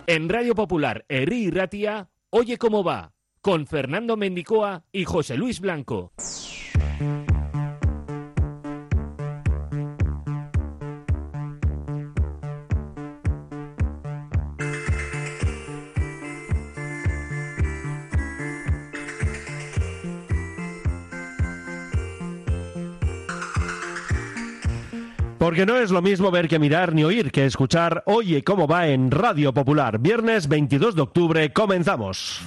En Radio Popular, Herri y Ratia, Oye Cómo Va, con Fernando Mendicoa y José Luis Blanco. Porque no es lo mismo ver que mirar ni oír que escuchar. Oye Cómo Va en Radio Popular. Viernes 22 de octubre, comenzamos.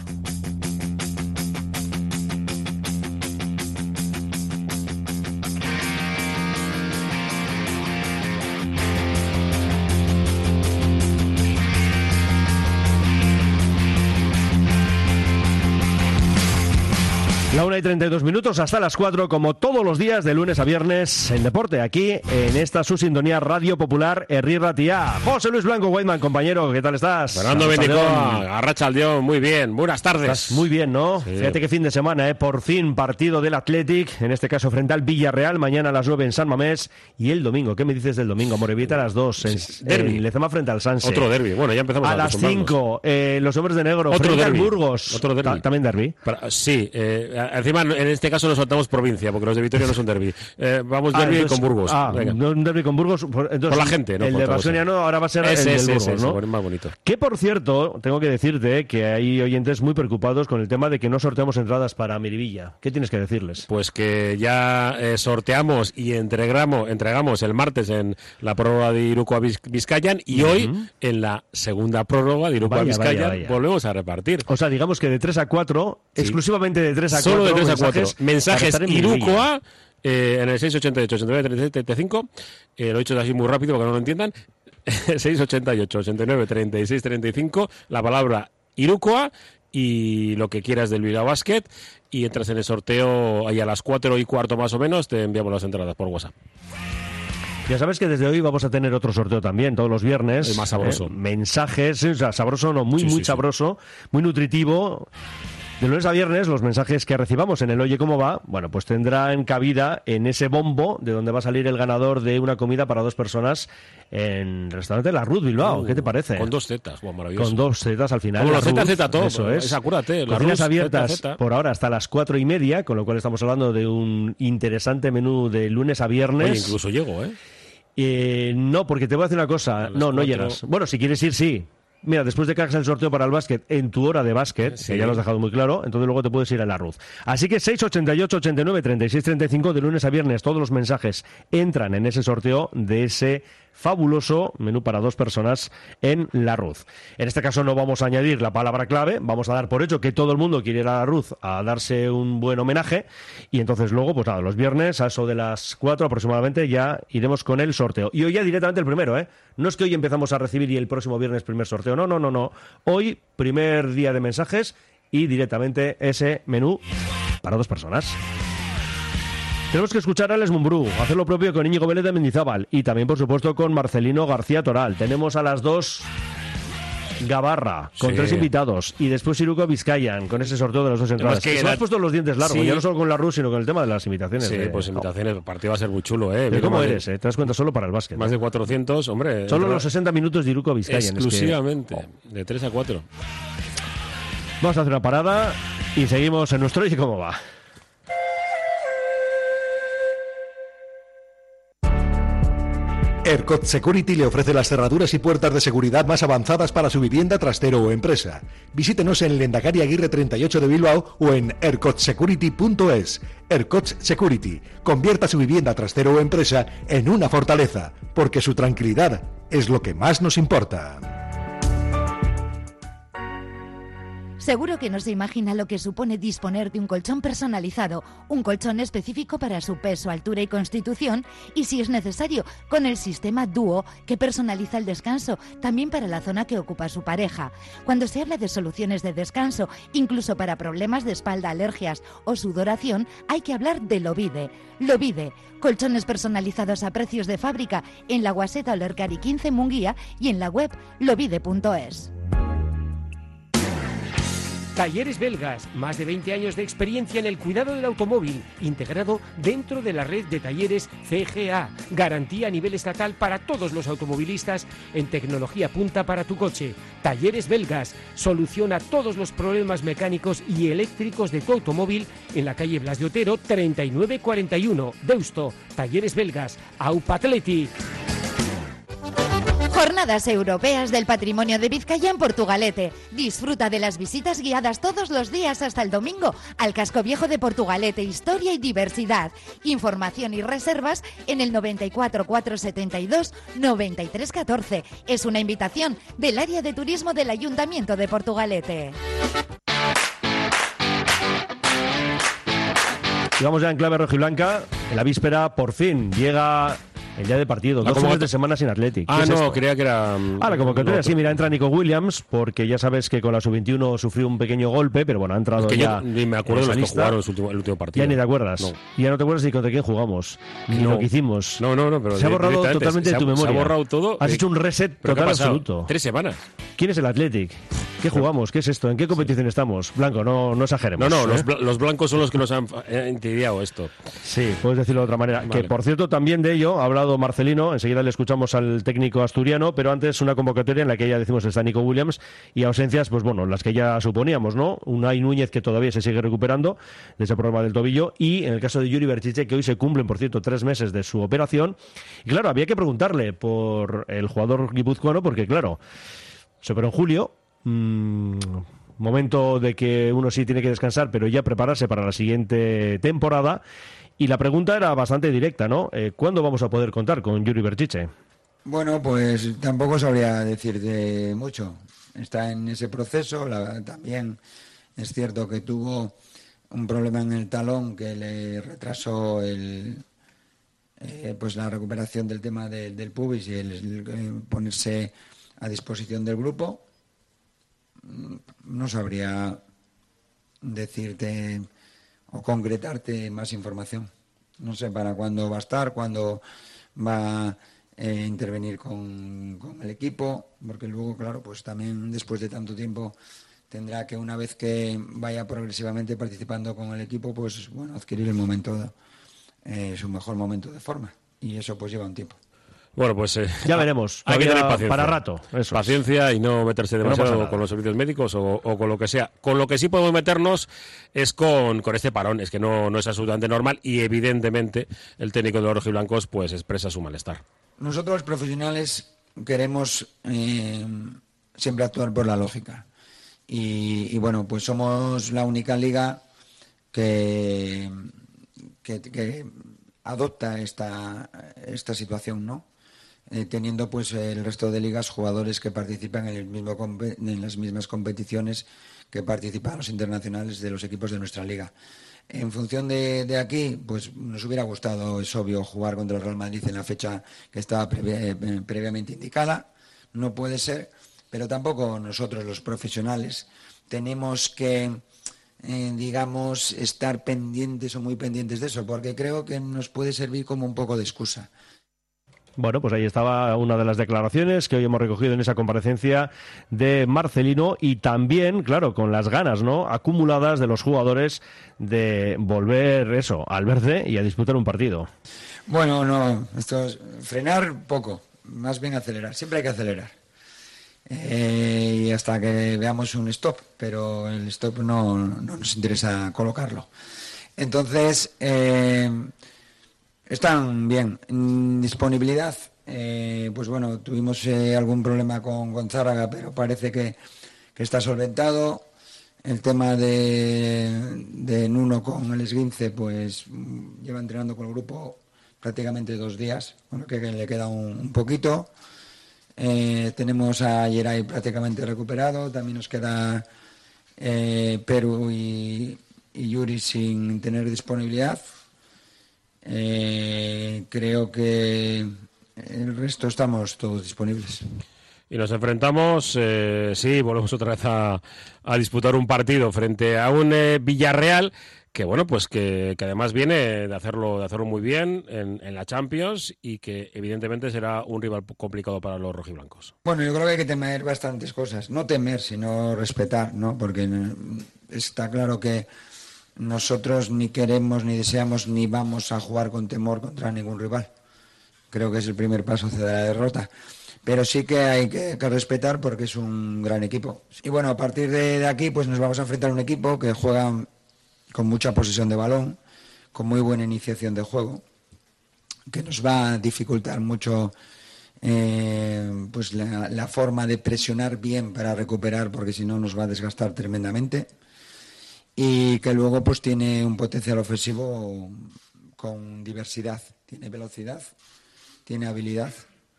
La 1:32 hasta las 4, como todos los días de lunes a viernes en deporte, aquí en esta su sintonía Radio Popular, Herri Ratia. José Luis Blanco, Weidman, compañero, ¿qué tal estás? Fernando Mendicoa, Arratsaldeón, muy bien, buenas tardes. Estás muy bien, ¿no? Sí. Fíjate qué fin de semana, por fin partido del Athletic, en este caso frente al Villarreal, mañana a las 9 en San Mamés, y el domingo, ¿qué me dices del domingo? Morevieta a las 2, en Lezama frente al Sanse. Otro derbi, bueno, ya empezamos a las 5, los hombres de negro, otro frente derbi. al Burgos. Otro derbi. También derbi. Sí, encima en este caso nos saltamos provincia, porque los de Vitoria no son derbi. Vamos derbi entonces, con Burgos. No un derbi con Burgos. Entonces, por la gente, ¿no? El de Baskonia no, ahora va a ser el del Burgos, ¿no? Es más bonito. Que, por cierto, tengo que decirte que hay oyentes muy preocupados con el tema de que no sorteamos entradas para Miribilla. ¿Qué tienes que decirles? Pues que ya sorteamos y entregamos el martes en la prórroga de Irukoa Vizcayan y hoy en la segunda prórroga de Irukoa Vizcayan volvemos a repartir. O sea, digamos que de 3 a 4, exclusivamente de 3 a 4. Solo de 3 a 4. Mensajes Irukoa en el 688 89 36 35. Lo he dicho así muy rápido para que no lo entiendan. 688 89 36 35. La palabra Irukoa y lo que quieras del Bilbao Basket, y entras en el sorteo ahí a las 4:15 más o menos. Te enviamos las entradas por WhatsApp. Ya sabes que desde hoy vamos a tener otro sorteo también, todos los viernes. El más sabroso. Mensajes, o sea, sabroso no, muy sabroso, muy nutritivo. De lunes a viernes, los mensajes que recibamos en el Oye Cómo Va, bueno, pues tendrán cabida en ese bombo de donde va a salir el ganador de una comida para 2 personas en el restaurante La Ruth Bilbao. ¿Qué te parece? Con 2 zetas, bueno, maravilloso. Con 2 zetas al final. Como los Z todo. Eso es. Acuérdate. Cocinas abiertas por ahora hasta las 4:30, con lo cual estamos hablando de un interesante menú de lunes a viernes. Oye, incluso llego, no, porque te voy a decir una cosa. No llegas. Bueno, si quieres ir, sí. Mira, después de que hagas el sorteo para el básquet en tu hora de básquet, que ya lo has dejado muy claro, entonces luego te puedes ir a la Ruth. Así que 688 89 36 35 de lunes a viernes, todos los mensajes entran en ese sorteo de ese fabuloso menú para 2 personas en la Ruth. En este caso no vamos a añadir la palabra clave, vamos a dar por hecho que todo el mundo quiere ir a la Ruth a darse un buen homenaje, y entonces luego, pues nada, los viernes a eso de las 4 aproximadamente ya iremos con el sorteo. Y hoy ya directamente el primero, No es que hoy empezamos a recibir y el próximo viernes primer sorteo, no. Hoy primer día de mensajes y directamente ese menú para 2 personas. Tenemos que escuchar a Alex Mumbrú, hacer lo propio con Íñigo Vélez de Mendizábal y también, por supuesto, con Marcelino García Toral. Tenemos a las 2 Gabarra, con 3 invitados, y después Irukoa Vizcayan, con ese sorteo de las 2 entradas. Es que se me has puesto los dientes largos, ya no solo con la Rus, sino con el tema de las invitaciones. Sí, pues invitaciones, el partido va a ser muy chulo, ¿Cómo eres? Te das cuenta solo para el básquet. Más de 400, hombre. Solo los 60 minutos de Irukoa Vizcayan. Exclusivamente, de 3 a 4. Vamos a hacer una parada y seguimos en nuestro Oye Cómo Va. ERCOT Security le ofrece las cerraduras y puertas de seguridad más avanzadas para su vivienda, trastero o empresa. Visítenos en Lehendakari Aguirre 38 de Bilbao o en ercotsecurity.es. ERCOT Security. Convierta su vivienda, trastero o empresa en una fortaleza, porque su tranquilidad es lo que más nos importa. Seguro que no se imagina lo que supone disponer de un colchón personalizado, un colchón específico para su peso, altura y constitución, y si es necesario, con el sistema Duo, que personaliza el descanso, también para la zona que ocupa su pareja. Cuando se habla de soluciones de descanso, incluso para problemas de espalda, alergias o sudoración, hay que hablar de Lovide. Lovide, colchones personalizados a precios de fábrica en la Guaseta Olercari 15 Munguía y en la web lovide.es. Talleres Belgas, más de 20 años de experiencia en el cuidado del automóvil, integrado dentro de la red de talleres CGA. Garantía a nivel estatal para todos los automovilistas en tecnología punta para tu coche. Talleres Belgas, soluciona todos los problemas mecánicos y eléctricos de tu automóvil en la calle Blas de Otero 3941, Deusto. Talleres Belgas, Aupa Athletic. Jornadas Europeas del Patrimonio de Vizcaya en Portugalete. Disfruta de las visitas guiadas todos los días hasta el domingo al Casco Viejo de Portugalete, historia y diversidad. Información y reservas en el 94 472 93 14. Es una invitación del área de turismo del Ayuntamiento de Portugalete. Y vamos ya en clave rojiblanca. En la víspera, por fin, llega el día de partido. 2 fines de semana sin Athletic. Ah, no, creía que era... La convocatoria, sí, mira, entra Nico Williams, porque ya sabes que con la sub-21 sufrió un pequeño golpe, pero bueno, ha entrado es que ya. Yo ni me acuerdo de los que jugaron el último partido. Ya ni te acuerdas. No. Ya no te acuerdas ni contra quién jugamos, ni lo que hicimos. No, pero se ha borrado totalmente de tu memoria. Se ha borrado todo. Has hecho un reset total absoluto. 3 semanas. ¿Quién es el Athletic? ¿Qué jugamos? ¿Qué es esto? ¿En qué competición estamos? Blanco, no exageremos. No, los blancos son los que nos han entediado esto. Sí, puedes decirlo de otra manera. Vale. Que, por cierto, también de ello ha hablado Marcelino. Enseguida le escuchamos al técnico asturiano, pero antes una convocatoria en la que ya decimos está Nico Williams y ausencias, pues bueno, las que ya suponíamos, ¿no? Unai Núñez, que todavía se sigue recuperando de ese problema del tobillo, y en el caso de Yuri Berchiche, que hoy se cumplen, por cierto, 3 meses de su operación. Y claro, había que preguntarle por el jugador guipuzcoano, porque claro, se operó en julio. Momento de que uno sí tiene que descansar, pero ya prepararse para la siguiente temporada. Y la pregunta era bastante directa, ¿no? ¿Cuándo vamos a poder contar con Yuri Berchiche? Bueno, pues tampoco sabría decirte mucho. Está en ese proceso. También es cierto que tuvo un problema en el talón que le retrasó pues la recuperación del tema del pubis y el ponerse a disposición del grupo. No sabría decirte o concretarte más información. No sé para cuándo va a estar, cuándo va a intervenir con el equipo, porque luego, claro, pues también después de tanto tiempo tendrá que, una vez que vaya progresivamente participando con el equipo, pues bueno, adquirir el momento, su mejor momento de forma. Y eso pues lleva un tiempo. Bueno, pues ya veremos. Hay que tener paciencia. Para rato. Eso paciencia y no meterse demasiado con los servicios médicos o con lo que sea. Con lo que sí podemos meternos es con este parón. Es que no es absolutamente normal y evidentemente el técnico de los rojiblancos pues expresa su malestar. Nosotros los profesionales queremos siempre actuar por la lógica. Y bueno, pues somos la única liga que adopta esta situación, ¿no? Teniendo pues el resto de ligas jugadores que participan en las mismas competiciones que participan los internacionales de los equipos de nuestra liga. En función de aquí, pues nos hubiera gustado, es obvio, jugar contra el Real Madrid en la fecha que estaba previamente indicada. No puede ser, pero tampoco nosotros los profesionales tenemos que digamos, estar pendientes o muy pendientes de eso, porque creo que nos puede servir como un poco de excusa. Bueno, pues ahí estaba una de las declaraciones que hoy hemos recogido en esa comparecencia de Marcelino y también, claro, con las ganas, ¿no?, acumuladas de los jugadores de volver al verde y a disputar un partido. Bueno, no, esto es frenar poco, más bien acelerar, siempre hay que acelerar. Y hasta que veamos un stop, pero el stop no nos interesa colocarlo. Entonces, están bien. Disponibilidad, pues bueno, tuvimos algún problema con Gonzáraga, pero parece que está solventado. El tema de Nuno con el esguince, pues lleva entrenando con el grupo prácticamente 2 días, bueno, que le queda un poquito. Tenemos a Yeray prácticamente recuperado, también nos queda Perú y Yuri sin tener disponibilidad. Creo que el resto estamos todos disponibles. Y nos enfrentamos, volvemos otra vez a disputar un partido frente a un Villarreal que bueno, pues que además viene de hacerlo muy bien en la Champions y que evidentemente será un rival complicado para los rojiblancos. Bueno, yo creo que hay que temer bastantes cosas, no temer, sino respetar, ¿no? Porque está claro que nosotros ni queremos, ni deseamos, ni vamos a jugar con temor contra ningún rival. Creo que es el primer paso hacia la derrota. Pero sí que hay que respetar porque es un gran equipo. Y bueno, a partir de aquí pues nos vamos a enfrentar a un equipo que juega con mucha posesión de balón, con muy buena iniciación de juego, que nos va a dificultar mucho pues la forma de presionar bien para recuperar, porque si no nos va a desgastar tremendamente, y que luego pues tiene un potencial ofensivo con diversidad, tiene velocidad, tiene habilidad,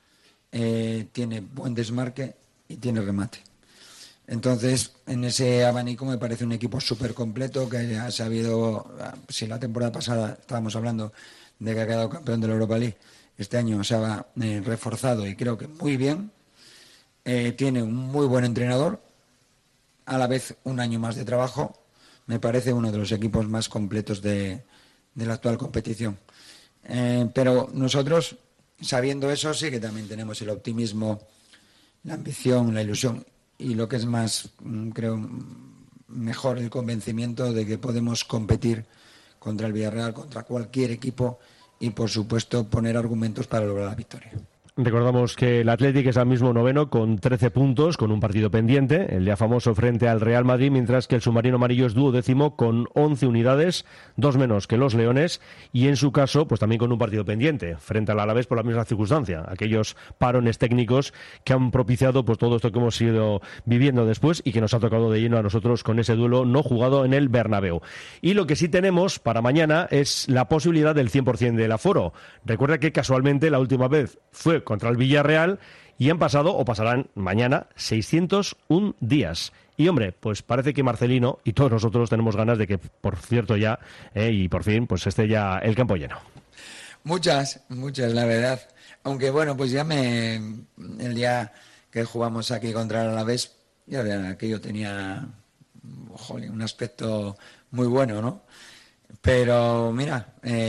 tiene buen desmarque y tiene remate. Entonces, en ese abanico me parece un equipo súper completo que ha sabido, si la temporada pasada estábamos hablando de que ha quedado campeón de la Europa League, este año se ha reforzado y creo que muy bien. Tiene un muy buen entrenador, a la vez un año más de trabajo. Me parece uno de los equipos más completos de la actual competición. Pero nosotros, sabiendo eso, sí que también tenemos el optimismo, la ambición, la ilusión y lo que es más, creo, mejor, el convencimiento de que podemos competir contra el Villarreal, contra cualquier equipo y, por supuesto, poner argumentos para lograr la victoria. Recordamos que el Athletic es al mismo noveno con 13 puntos, con un partido pendiente, el ya famoso frente al Real Madrid, mientras que el submarino amarillo es duodécimo con 11 unidades, 2 menos que los Leones, y en su caso, pues también con un partido pendiente, frente al Alavés por la misma circunstancia, aquellos parones técnicos que han propiciado pues todo esto que hemos ido viviendo después y que nos ha tocado de lleno a nosotros con ese duelo no jugado en el Bernabéu. Y lo que sí tenemos para mañana es la posibilidad del 100% del aforo. Recuerda que casualmente la última vez fue contra el Villarreal y han pasado o pasarán mañana 601 días. Y hombre, pues parece que Marcelino y todos nosotros tenemos ganas de que, por cierto, ya y por fin, pues esté ya el campo lleno. Muchas, la verdad. Aunque bueno, pues el día que jugamos aquí contra el Alavés, ya aquello tenía un aspecto muy bueno, ¿no? Pero mira,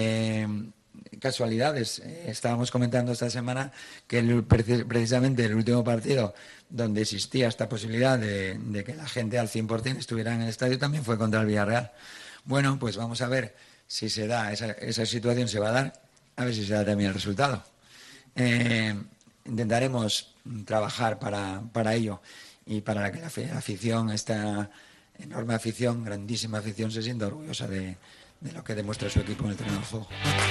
casualidades. Estábamos comentando esta semana que precisamente el último partido donde existía esta posibilidad de que la gente al 100% estuviera en el estadio también fue contra el Villarreal. Bueno, pues vamos a ver si se da, esa situación se va a dar, a ver si se da también el resultado. Intentaremos trabajar para ello y para que la afición, esta enorme afición, grandísima afición, se sienta orgullosa de lo que demuestra su equipo en el terreno de juego.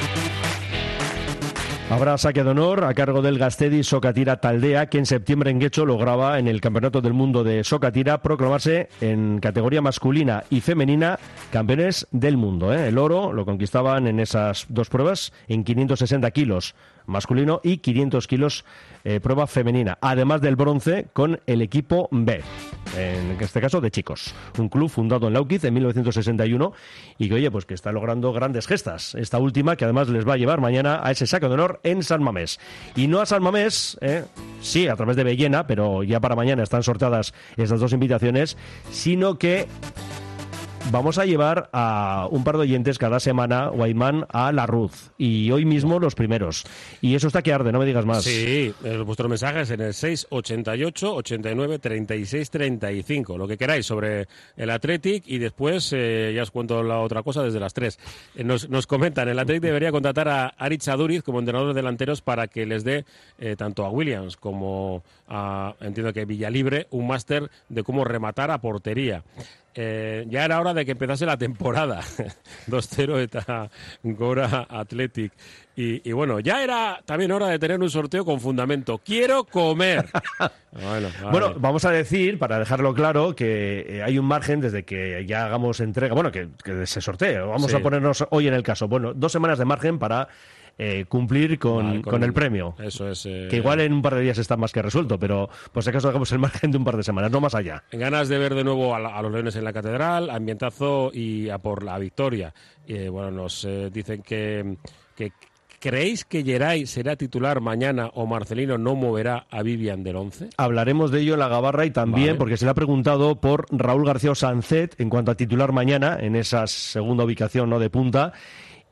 Habrá saque de honor a cargo del Gaztedi Sokatira Taldea, que en septiembre en Getxo lograba en el Campeonato del Mundo de Sokatira proclamarse en categoría masculina y femenina campeones del mundo. El oro lo conquistaban en esas dos pruebas en 560 kilos masculino y 500 kilos prueba femenina, además del bronce con el equipo B, en este caso de chicos, un club fundado en Lauquiz en 1961 y que, oye, pues que está logrando grandes gestas, esta última que además les va a llevar mañana a ese saque de honor en San Mamés. Y no a San Mamés, sí, a través de Bellena, pero ya para mañana están sorteadas estas dos invitaciones, sino que vamos a llevar a un par de oyentes cada semana, Guaymán, a La Ruz. Y hoy mismo los primeros. Y eso está que arde, no me digas más. Sí, vuestros mensajes en el 688 89 36 35. Lo que queráis sobre el Athletic y después ya os cuento la otra cosa desde las 3. Nos comentan, el Athletic debería contratar a Aritz Aduriz como entrenador de delanteros para que les dé tanto a Williams como a, entiendo que Villalibre, un máster de cómo rematar a portería. Ya era hora de que empezase la temporada. 2-0 eta Gora Athletic. Y bueno, ya era también hora de tener un sorteo con fundamento. ¡Quiero comer! Bueno, vamos a decir, para dejarlo claro, que hay un margen desde que ya hagamos entrega, bueno, que se sortee. Vamos a ponernos hoy en el caso. Bueno, 2 semanas de margen para cumplir con el premio. Eso es. Que igual en un par de días está más que resuelto, pero por si acaso hagamos el margen de un par de semanas, no más allá. Ganas de ver de nuevo a los Leones en la Catedral, ambientazo y a por la victoria. Bueno, nos dicen que ¿creéis que Geray será titular mañana o Marcelino no moverá a Vivian del 11? Hablaremos de ello en la Gabarra y también porque se le ha preguntado por Raúl García Sancet en cuanto a titular mañana en esa segunda ubicación, ¿no?, de punta.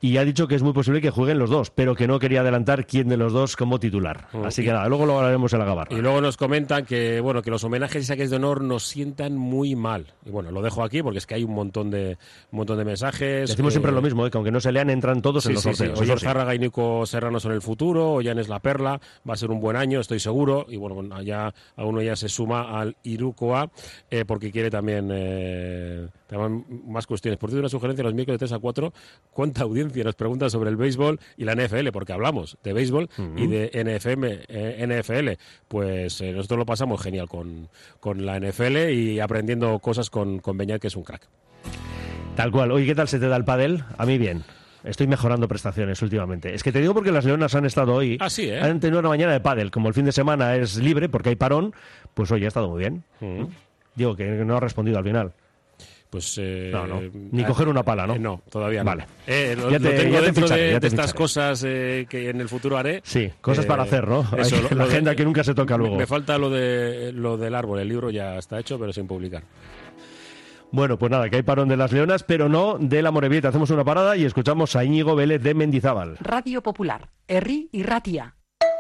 y ha dicho que es muy posible que jueguen los dos, pero que no quería adelantar quién de los dos como titular. Así que nada, luego lo hablaremos en la gabarra. Y luego nos comentan que bueno, que los homenajes y saques de honor nos sientan muy mal. Y bueno, lo dejo aquí porque es que hay un montón de mensajes. Decimos siempre lo mismo, que aunque no se lean, entran todos en los sorteos. Oyer Zárraga y Nico Serrano son el futuro, Ollán es la perla, va a ser un buen año, estoy seguro. Y bueno, allá a uno ya se suma al Irukoa porque quiere también más cuestiones. Por cierto, una sugerencia: los miércoles de 3 a 4, ¿cuánta audiencia nos pregunta sobre el béisbol y la NFL? Porque hablamos de béisbol y de NFL. Pues nosotros lo pasamos genial con la NFL y aprendiendo cosas con Beñat, que es un crack. Tal cual. Oye, ¿qué tal se te da el pádel? A mí bien. Estoy mejorando prestaciones últimamente. Es que te digo porque las Leonas han estado hoy. Ah, sí, Han tenido una mañana de pádel. Como el fin de semana es libre porque hay parón, pues hoy ha estado muy bien. Digo que no ha respondido al final. Pues no. Ni coger una pala, ¿no? No, todavía vale. no. Lo tengo dentro de estas cosas que en el futuro haré. Sí, cosas para hacer, ¿no? Eso, la agenda que nunca se toca luego. Me falta lo del árbol. El libro ya está hecho, pero sin publicar. Bueno, pues nada, que hay parón de las Leonas, pero no de la Morevieta. Hacemos una parada y escuchamos a Íñigo Vélez de Mendizábal. Radio Popular, Herri y Ratia.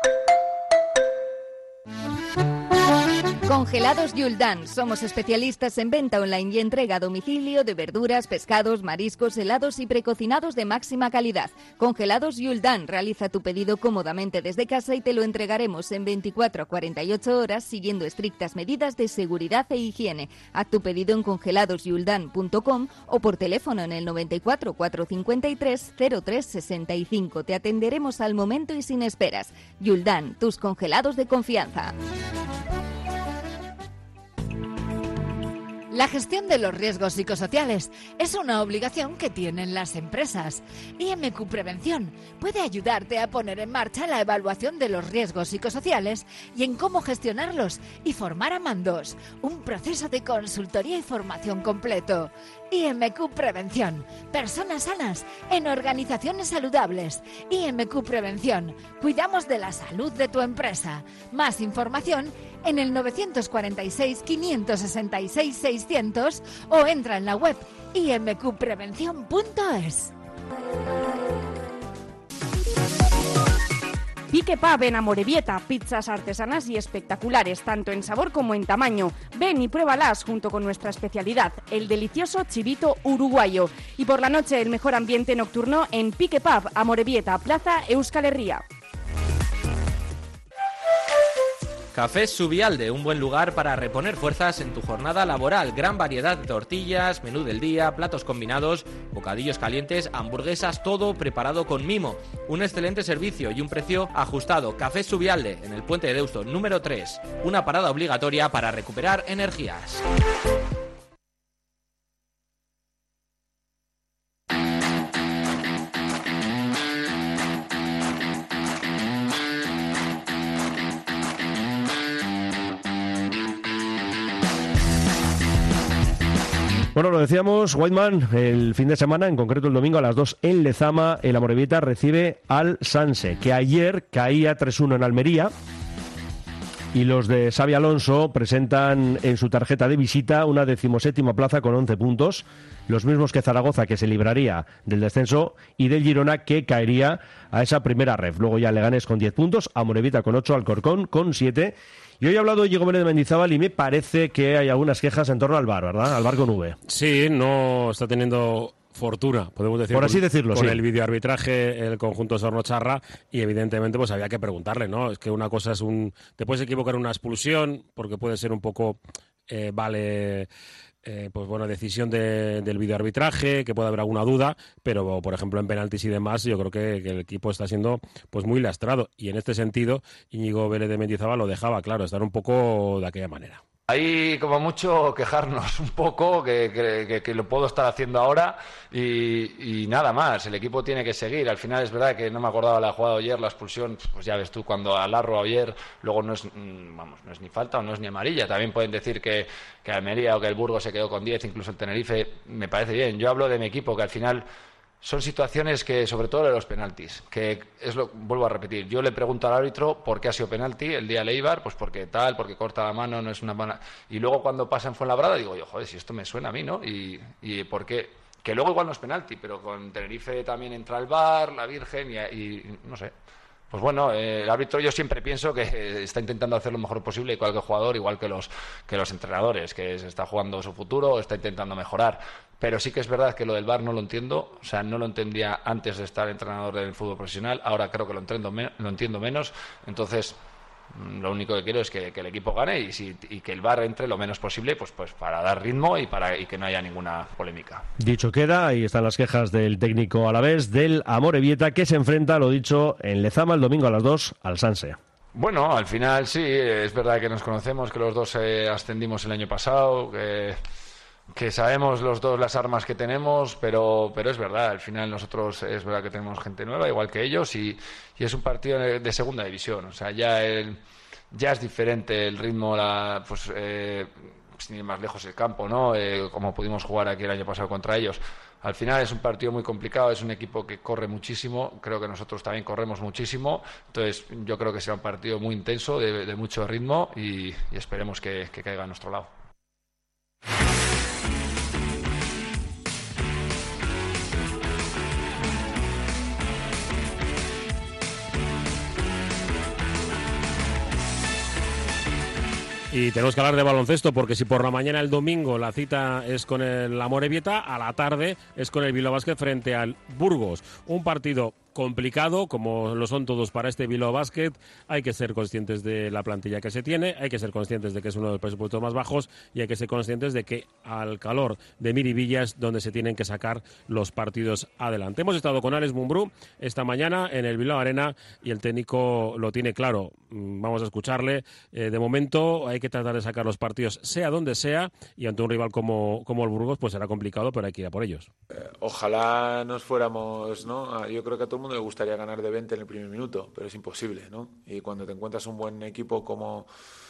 Congelados Yuldan. Somos especialistas en venta online y entrega a domicilio de verduras, pescados, mariscos, helados y precocinados de máxima calidad. Congelados Yuldan. Realiza tu pedido cómodamente desde casa y te lo entregaremos en 24 a 48 horas siguiendo estrictas medidas de seguridad e higiene. Haz tu pedido en congeladosyuldan.com o por teléfono en el 94 453 0365. Te atenderemos al momento y sin esperas. Yuldan, tus congelados de confianza. La gestión de los riesgos psicosociales es una obligación que tienen las empresas. IMQ Prevención puede ayudarte a poner en marcha la evaluación de los riesgos psicosociales y en cómo gestionarlos y formar a mandos. Un proceso de consultoría y formación completo. IMQ Prevención. Personas sanas en organizaciones saludables. IMQ Prevención. Cuidamos de la salud de tu empresa. Más información en el 946 566 600 o entra en la web imqprevención.es. Pique Pub en Amorebieta, pizzas artesanas y espectaculares, tanto en sabor como en tamaño. Ven y pruébalas junto con nuestra especialidad, el delicioso chivito uruguayo. Y por la noche el mejor ambiente nocturno en Pique Pub, Amorebieta, Plaza Euskal Herria. Café Subialde, un buen lugar para reponer fuerzas en tu jornada laboral. Gran variedad de tortillas, menú del día, platos combinados, bocadillos calientes, hamburguesas, todo preparado con mimo. Un excelente servicio y un precio ajustado. Café Subialde, en el Puente de Deusto, número 3. Una parada obligatoria para recuperar energías. Bueno, lo decíamos, Whiteman, el fin de semana, en concreto el domingo a las 2 en Lezama, el Amorebieta recibe al Sanse, que ayer caía 3-1 en Almería. Y los de Xabi Alonso presentan en su tarjeta de visita una 17ª plaza con 11 puntos, los mismos que Zaragoza, que se libraría del descenso, y del Girona, que caería a esa primera ref. Luego ya Leganés con 10 puntos, Amorebieta con 8, Alcorcón con 7. Y hoy he hablado de Íñigo Vélez de Mendizábal y me parece que hay algunas quejas en torno al VAR, ¿verdad? Al VAR con V. Sí, no está teniendo fortuna, podemos decir, por así decirlo, con sí. el videoarbitraje, el conjunto Sornocharra, y evidentemente pues había que preguntarle, ¿no? Es que una cosa es te puedes equivocar en una expulsión, porque puede ser un poco, pues bueno, decisión del videoarbitraje, que puede haber alguna duda, pero por ejemplo en penaltis y demás yo creo que el equipo está siendo pues muy lastrado, y en este sentido Íñigo Vélez de Mendizábal lo dejaba claro, estar un poco de aquella manera. Ahí, como mucho, quejarnos un poco, que lo puedo estar haciendo ahora, y nada más. El equipo tiene que seguir. Al final es verdad que no me acordaba la jugada de ayer, la expulsión, pues ya ves tú, cuando alarro ayer, luego no es ni falta o no es ni amarilla. También pueden decir que Almería o que el Burgos se quedó con 10, incluso el Tenerife, me parece bien. Yo hablo de mi equipo, que al final son situaciones que, sobre todo de los penaltis, que vuelvo a repetir, yo le pregunto al árbitro por qué ha sido penalti el día de Eibar, pues porque corta la mano, no es una mano, y luego cuando pasa en Fuenlabrada digo yo, joder, si esto me suena a mí, ¿no? Y por qué, que luego igual no es penalti, pero con Tenerife también entra el VAR, la Virgen y no sé. Pues bueno, el árbitro yo siempre pienso que está intentando hacer lo mejor posible, igual que el jugador, igual que los entrenadores, que se está jugando su futuro, está intentando mejorar. Pero sí que es verdad que lo del VAR no lo entiendo, o sea, no lo entendía antes de estar entrenador del fútbol profesional, ahora creo que lo entiendo menos, entonces lo único que quiero es que el equipo gane y que el VAR entre lo menos posible, pues para dar ritmo y que no haya ninguna polémica. Dicho queda, ahí están las quejas del técnico alavés, del Amorebieta, que se enfrenta, lo dicho, en Lezama el domingo a las 2 al Sanse. Bueno, al final sí, es verdad que nos conocemos, que los dos ascendimos el año pasado, que sabemos los dos las armas que tenemos, pero es verdad, al final nosotros es verdad que tenemos gente nueva, igual que ellos, y es un partido de segunda división, o sea, ya es diferente el ritmo, sin ir más lejos el campo, ¿no? Como pudimos jugar aquí el año pasado contra ellos. Al final es un partido muy complicado, es un equipo que corre muchísimo, creo que nosotros también corremos muchísimo, entonces yo creo que será un partido muy intenso, de mucho ritmo, y esperemos que caiga a nuestro lado. Y tenemos que hablar de baloncesto, porque si por la mañana el domingo la cita es con el Amorebieta, a la tarde es con el Bilbao Basket frente al Burgos. Un partido complicado, como lo son todos para este Bilbao Basket. Hay que ser conscientes de la plantilla que se tiene, hay que ser conscientes de que es uno de los presupuestos más bajos y hay que ser conscientes de que al calor de Miribilla es donde se tienen que sacar los partidos adelante. Hemos estado con Alex Mumbrú esta mañana en el Bilbao Arena y el técnico lo tiene claro. Vamos a escucharle. De momento hay que tratar de sacar los partidos sea donde sea, y ante un rival como el Burgos pues será complicado, pero hay que ir a por ellos. Ojalá nos fuéramos, ¿no? Yo creo que a todo el mundo le gustaría ganar de 20 en el primer minuto, pero es imposible, ¿no? Y cuando te encuentras un buen equipo como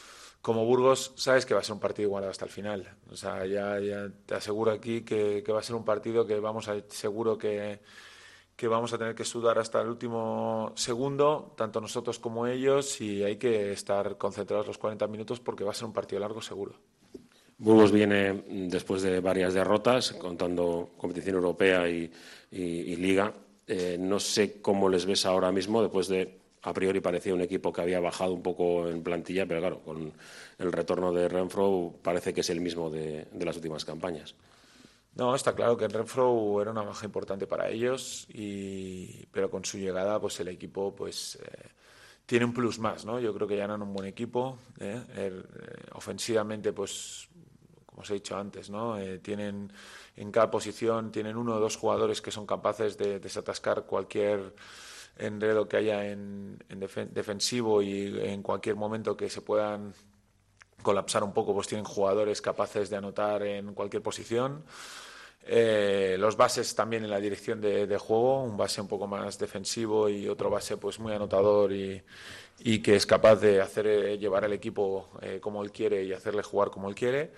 Burgos, sabes que va a ser un partido igualado hasta el final. O sea, ya te aseguro aquí que va a ser un partido que seguro que vamos a tener que sudar hasta el último segundo, tanto nosotros como ellos, y hay que estar concentrados los 40 minutos porque va a ser un partido largo seguro. Burgos viene después de varias derrotas, contando competición europea y Liga. No sé cómo les ves ahora mismo, después de, a priori parecía un equipo que había bajado un poco en plantilla, pero claro, con el retorno de Renfro parece que es el mismo de las últimas campañas. No, está claro que Renfro era una baja importante para ellos, pero con su llegada pues el equipo tiene un plus más, ¿no? Yo creo que ya eran un buen equipo, ofensivamente pues como os he dicho antes, ¿no? Tienen en cada posición, tienen uno o dos jugadores que son capaces de desatascar cualquier enredo que haya en defensivo, y en cualquier momento que se puedan colapsar un poco, pues tienen jugadores capaces de anotar en cualquier posición. Los bases también en la dirección de juego, un base un poco más defensivo y otro base pues muy anotador y que es capaz de llevar al equipo como él quiere y hacerle jugar como él quiere.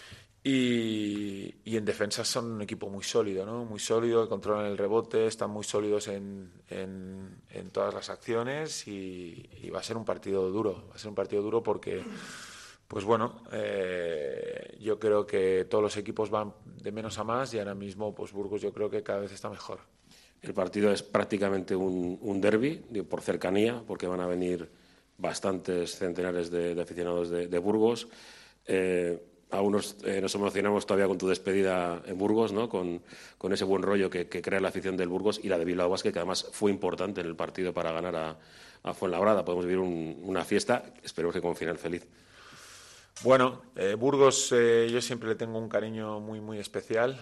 Y en defensa son un equipo muy sólido, ¿no? Muy sólido, que controlan el rebote, están muy sólidos en todas las acciones, y va a ser un partido duro. Va a ser un partido duro porque, pues bueno, yo creo que todos los equipos van de menos a más, y ahora mismo pues Burgos yo creo que cada vez está mejor. El partido es prácticamente un derbi, por cercanía, porque van a venir bastantes centenares de aficionados de Burgos. Algunos nos emocionamos todavía con tu despedida en Burgos, ¿no? Con ese buen rollo que crea la afición del Burgos, y la de Bilbao Basket, que además fue importante en el partido para ganar a Fuenlabrada. Podemos vivir una fiesta, esperemos que con final feliz. Bueno, Burgos yo siempre le tengo un cariño muy, muy especial,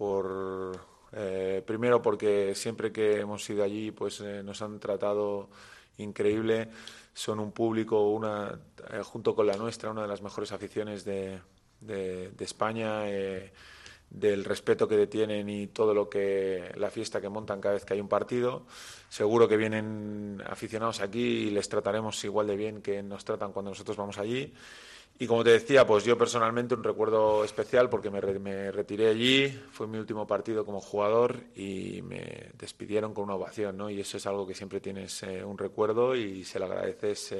primero porque siempre que hemos ido allí pues nos han tratado increíble. Son un público, junto con la nuestra, una de las mejores aficiones de España, del respeto que tienen y todo la fiesta que montan cada vez que hay un partido. Seguro que vienen aficionados aquí y les trataremos igual de bien que nos tratan cuando nosotros vamos allí. Y como te decía, pues yo personalmente un recuerdo especial porque me retiré allí, fue mi último partido como jugador y me despidieron con una ovación, ¿no? Y eso es algo que siempre tienes un recuerdo y se lo agradeces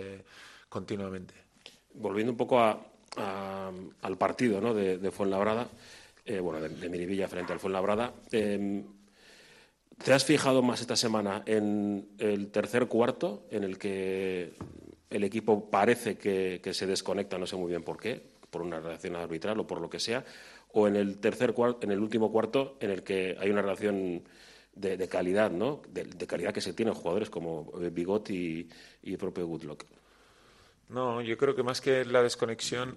continuamente. Volviendo un poco al partido, ¿no? de Fuenlabrada, de Miribilla frente al Fuenlabrada. ¿Te has fijado más esta semana en el tercer cuarto, en el que el equipo parece que se desconecta, no sé muy bien por qué, por una reacción arbitral o por lo que sea, o en el último cuarto, en el que hay una relación de calidad, ¿no? De calidad que se tienen jugadores como Bigot y el propio Woodlock? No, yo creo que más que la desconexión,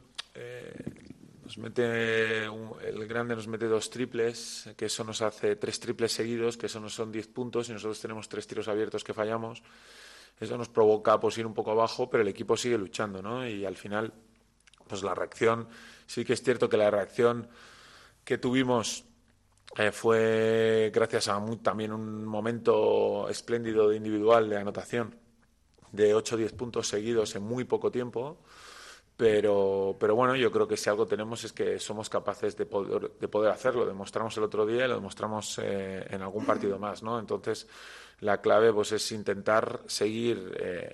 el grande nos mete 2 triples, que eso nos hace 3 triples seguidos, que eso nos son 10 puntos, y nosotros tenemos 3 tiros abiertos que fallamos. Eso nos provoca pues ir un poco abajo, pero el equipo sigue luchando, ¿no? Y al final, pues la reacción, sí que es cierto que la reacción que tuvimos fue gracias a también un momento espléndido de individual de anotación de 8 o 10 puntos seguidos en muy poco tiempo. Pero bueno, yo creo que si algo tenemos es que somos capaces de poder hacerlo. Lo demostramos el otro día y lo demostramos en algún partido más, ¿no? Entonces, la clave pues es intentar seguir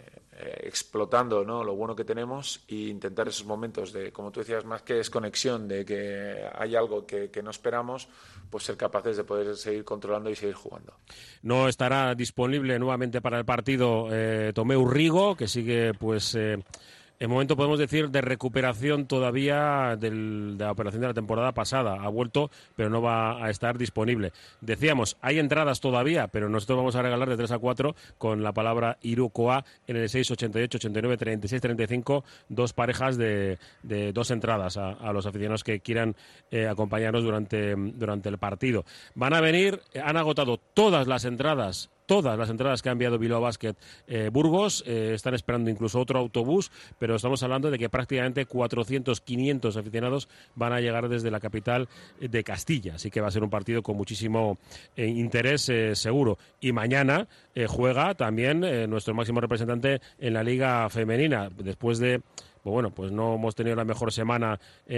explotando, ¿no?, lo bueno que tenemos, e intentar esos momentos de, como tú decías, más que desconexión, de que hay algo que no esperamos, pues ser capaces de poder seguir controlando y seguir jugando. No estará disponible nuevamente para el partido Tomeu Rigo, que sigue pues... En momento, podemos decir, de recuperación todavía de la operación de la temporada pasada. Ha vuelto, pero no va a estar disponible. Decíamos, hay entradas todavía, pero nosotros vamos a regalar de 3 a 4 con la palabra Irukoa en el 688 89 36 35, 2 parejas de 2 entradas a los aficionados que quieran acompañarnos durante el partido. Van a venir, han agotado todas las entradas que ha enviado Bilbao Basket Burgos. Están esperando incluso otro autobús, pero estamos hablando de que prácticamente 400, 500 aficionados van a llegar desde la capital de Castilla, así que va a ser un partido con muchísimo interés seguro. Y mañana juega también nuestro máximo representante en la Liga Femenina, después de... Bueno, pues no hemos tenido la mejor semana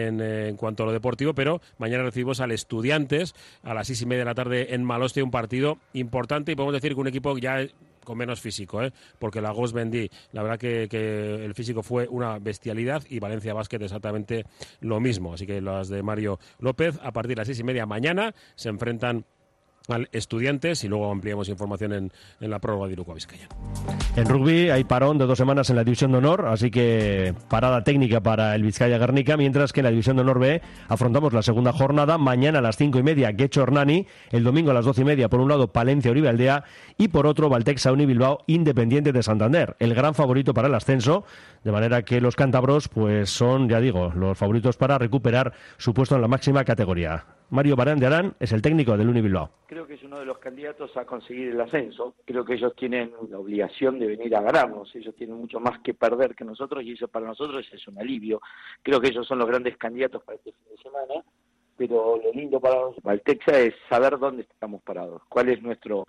en cuanto a lo deportivo, pero mañana recibimos al Estudiantes a las 6:30 de la tarde en Maloste, un partido importante, y podemos decir que un equipo ya con menos físico, porque la Gos Vendí, la verdad que el físico fue una bestialidad, y Valencia Basket exactamente lo mismo. Así que las de Mario López, a partir de las 6:30 mañana, se enfrentan al Estudiantes, y luego ampliamos información en la prórroga de Irukoa Vizcaya. En rugby hay parón de 2 semanas en la División de Honor, así que parada técnica para el Vizcaya Guernica, mientras que en la División de Honor B afrontamos la segunda jornada. Mañana a las 5:30 Guecho Hernani, el domingo a las 12:30 por un lado Palencia Uribe Aldea y por otro Valtexa Uni Bilbao Independiente de Santander, el gran favorito para el ascenso, de manera que los cántabros pues son, ya digo, los favoritos para recuperar su puesto en la máxima categoría. Mario Barán de Arán es el técnico del Uni Bilbao. Creo que es uno de los candidatos a conseguir el ascenso. Creo que ellos tienen la obligación de venir a ganarnos. Ellos tienen mucho más que perder que nosotros, y eso para nosotros es un alivio. Creo que ellos son los grandes candidatos para este fin de semana, pero lo lindo para Valtexa es saber dónde estamos parados, cuál es nuestro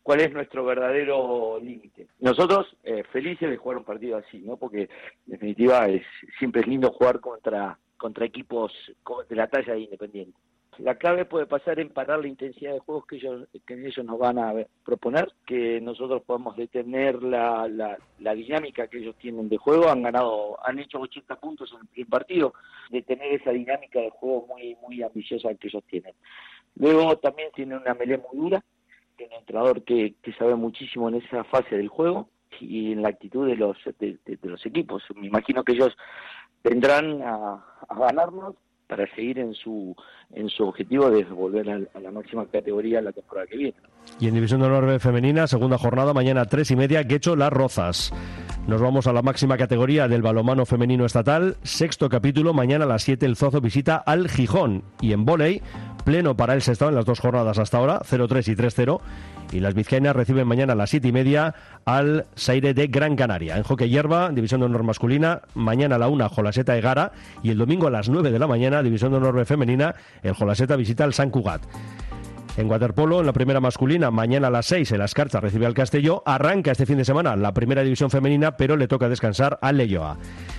verdadero límite. Nosotros felices de jugar un partido así, ¿no? Porque en definitiva siempre es lindo jugar contra equipos de la talla de Independiente. La clave puede pasar en parar la intensidad de juegos que ellos nos van a proponer, que nosotros podamos detener la dinámica que ellos tienen de juego. Han hecho 80 puntos en el primer partido, detener esa dinámica de juego muy, muy ambiciosa que ellos tienen. Luego también tienen una melé muy dura, tiene un entrenador que sabe muchísimo en esa fase del juego y en la actitud de los equipos. Me imagino que ellos vendrán a ganarnos para seguir en su objetivo de volver a la máxima categoría la temporada que viene. Y en División de Honor Femenina, segunda jornada, mañana 3:30, Guecho Las Rozas. Nos vamos a la máxima categoría del balonmano femenino estatal, 6º capítulo, mañana a las 7 el Zozo visita al Gijón. Y en vóley, pleno para el Sestao en las 2 jornadas hasta ahora, 0-3 y 3-0. Y las vizcaínas reciben mañana a las 7:30 al Saire de Gran Canaria. En hockey hierba, División de Honor masculina, mañana a la 1 Jolaseta Egara, y el domingo a las 9 de la mañana, División de Honor femenina, el Jolaseta visita al Sant Cugat. En waterpolo, en la primera masculina, mañana a las 6 el Escarcha recibe al Castelló. Arranca este fin de semana la primera división femenina, pero le toca descansar al Leioa.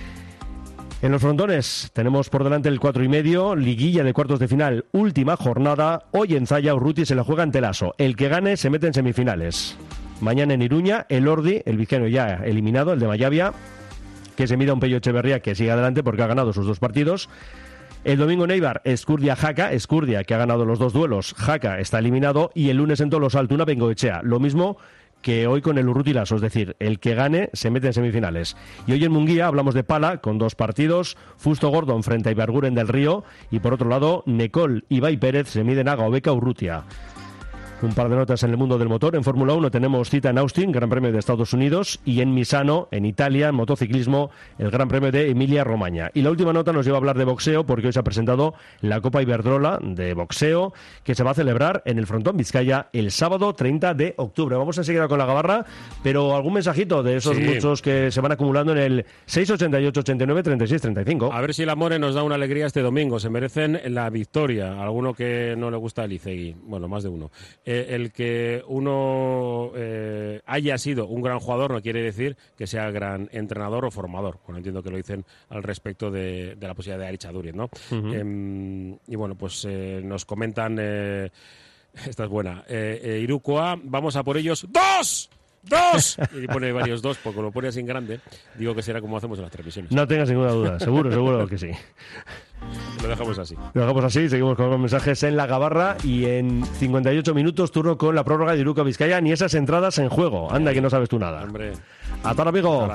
En los frontones tenemos por delante el 4:30, liguilla de cuartos de final, última jornada. Hoy en Zalla Urruti se la juega ante el Aso. El que gane se mete en semifinales. Mañana en Iruña, el Ordi, el vizcaíno ya eliminado, el de Mayavia, que se mira a un Pello Echeverría que sigue adelante porque ha ganado sus 2 partidos. El domingo en Eibar, Eskurdia-Jaca, Eskurdia que ha ganado los 2 duelos, Jaca está eliminado, y el lunes en Tolosa, Altuna, Bengoechea. Lo mismo que hoy con el Urruti Laso, es decir, el que gane se mete en semifinales. Y hoy en Munguía hablamos de pala, con 2 partidos, Fusto Gordon frente a Ibarguren del Río, y por otro lado, Necol y Ibai Pérez se miden a Gaobeca Urrutia. Un par de notas en el mundo del motor. En Fórmula 1 tenemos cita en Austin, Gran Premio de Estados Unidos, y en Misano, en Italia, en motociclismo, el Gran Premio de Emilia-Romagna. Y la última nota nos lleva a hablar de boxeo, porque hoy se ha presentado la Copa Iberdrola de boxeo, que se va a celebrar en el Frontón Vizcaya el sábado 30 de octubre. Vamos enseguida con la gabarra, pero algún mensajito de esos muchos que se van acumulando en el 688 89 36 35. A ver si el Amore nos da una alegría este domingo. Se merecen la victoria. Alguno que no le gusta el Izegui. Bueno, más de uno. El que uno haya sido un gran jugador no quiere decir que sea gran entrenador o formador. Bueno, entiendo que lo dicen al respecto de la posibilidad de Aritz Aduriz, ¿no? Y bueno, pues nos comentan... esta es buena. Irukoa, vamos a por ellos. ¡2! Y pone varios 2, porque lo pone así en grande. Digo que será como hacemos en las transmisiones. No tengas ninguna duda, seguro que sí. Lo dejamos así. Seguimos con los mensajes en la gabarra, y en 58 minutos turno con la prórroga de Iruko Vizcaya. Ni esas entradas en juego. Anda, que no sabes tú nada. Hombre. Hasta ahora, amigo.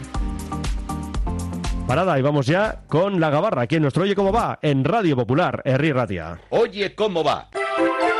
Parada, y vamos ya con la gabarra, aquí en nuestro Oye Cómo Va, en Radio Popular, Herri Ratia. Oye Cómo Va.